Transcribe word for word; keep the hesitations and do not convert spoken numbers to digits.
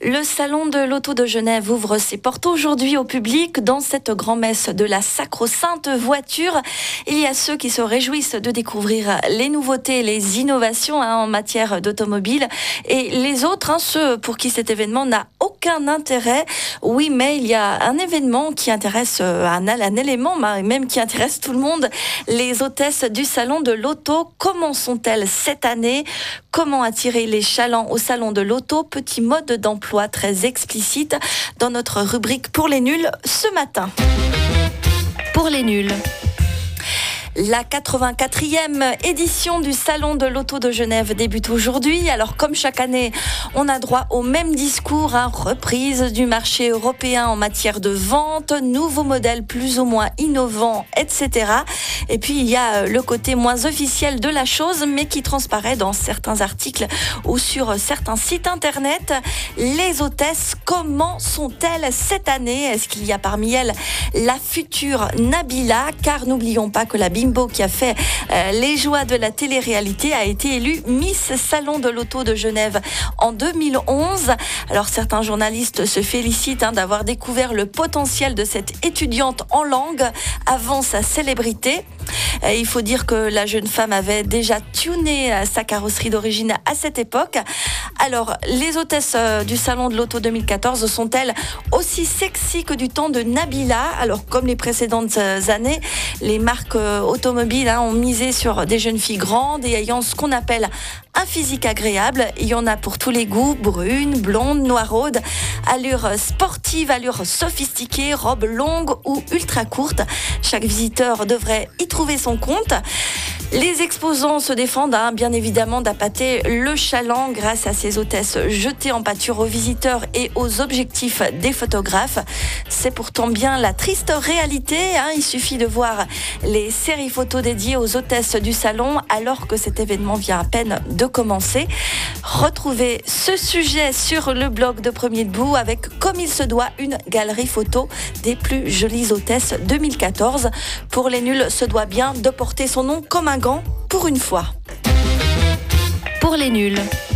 Le salon de l'auto de Genève ouvre ses portes aujourd'hui au public. Dans cette grand-messe de la sacro-sainte voiture, il y a ceux qui se réjouissent de découvrir les nouveautés, les innovations hein, en matière d'automobile, et les autres, hein, ceux pour qui cet événement n'a aucun intérêt. Oui, mais il y a un événement qui intéresse, un, un élément même qui intéresse tout le monde. Les hôtesses du salon de l'auto, comment sont-elles cette année? Comment attirer les chalands au salon de l'auto? Petit mode d'emploi très explicite dans notre rubrique pour les nuls ce matin. Pour les nuls. La quatre-vingt-quatrième édition du Salon de l'Auto de Genève débute aujourd'hui. Alors, comme chaque année, on a droit au même discours, hein, reprise du marché européen en matière de vente, nouveaux modèles plus ou moins innovants, et cetera. Et puis, il y a le côté moins officiel de la chose, mais qui transparaît dans certains articles ou sur certains sites internet. Les hôtesses, comment sont-elles cette année? Est-ce qu'il y a parmi elles la future Nabila? Car n'oublions pas que la Bimbo qui a fait euh, les joies de la télé-réalité a été élue Miss Salon de l'Auto de Genève en deux mille onze. Alors certains journalistes se félicitent hein, d'avoir découvert le potentiel de cette étudiante en langue avant sa célébrité. Euh, il faut dire que la jeune femme avait déjà tuné euh, sa carrosserie d'origine à cette époque. Alors les hôtesses euh, du Salon de l'Auto deux mille quatorze sont-elles aussi sexy que du temps de Nabila? Alors comme les précédentes euh, années, les marques euh, automobiles hein, ont misé sur des jeunes filles grandes et ayant ce qu'on appelle un physique agréable. Il y en a pour tous les goûts, brunes, blondes, noiraudes, allure sportive, allure sophistiquée, robe longue ou ultra courte. Chaque visiteur devrait y trouver son compte. Les exposants se défendent hein, bien évidemment d'appâter le chaland grâce à ces hôtesses jetées en pâture aux visiteurs et aux objectifs des photographes. C'est pourtant bien la triste réalité. Hein. Il suffit de voir les séries photos dédiées aux hôtesses du salon alors que cet événement vient à peine de commencer. Retrouvez ce sujet sur le blog de Premier Debout avec, comme il se doit, une galerie photo des plus jolies hôtesses deux mille quatorze. Pour les nuls, se doit bien de porter son nom comme un gant pour une fois. Pour les nuls.